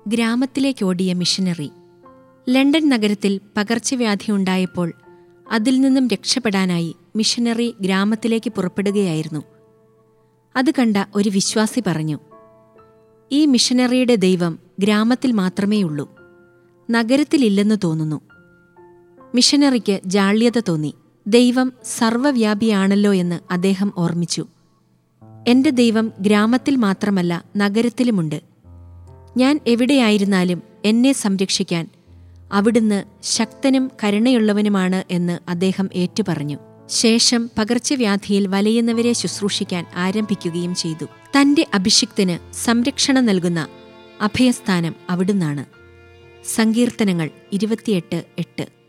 ഗ്രാമത്തിലേക്കോടിയ missionary. London നഗരത്തിൽ പകർച്ചവ്യാധിയുണ്ടായപ്പോൾ അതിൽ നിന്നും രക്ഷപ്പെടാനായി മിഷനറി ഗ്രാമത്തിലേക്ക് പുറപ്പെടുകയായിരുന്നു. അത് കണ്ട ഒരു വിശ്വാസി പറഞ്ഞു, ഈ മിഷനറിയുടെ ദൈവം ഗ്രാമത്തിൽ മാത്രമേയുള്ളൂ, നഗരത്തിലില്ലെന്ന് തോന്നുന്നു. മിഷനറിക്ക് ജാള്യത തോന്നി. ദൈവം സർവ്വവ്യാപിയാണല്ലോ എന്ന് അദ്ദേഹം ഓർമ്മിച്ചു. എന്റെ ദൈവം ഗ്രാമത്തിൽ മാത്രമല്ല, നഗരത്തിലുമുണ്ട്. ഞാൻ എവിടെയായിരുന്നാലും എന്നെ സംരക്ഷിക്കാൻ അവിടുന്ന് ശക്തനും കരുണയുള്ളവനുമാണ് എന്ന് അദ്ദേഹം ഏറ്റുപറഞ്ഞു. ശേഷം പകർച്ചവ്യാധിയിൽ വലയുന്നവരെ ശുശ്രൂഷിക്കാൻ ആരംഭിക്കുകയും ചെയ്തു. തന്റെ അഭിഷിക്തന് സംരക്ഷണം നൽകുന്ന അഭയസ്ഥാനം അവിടുന്നാണ്. സങ്കീർത്തനങ്ങൾ 28:8.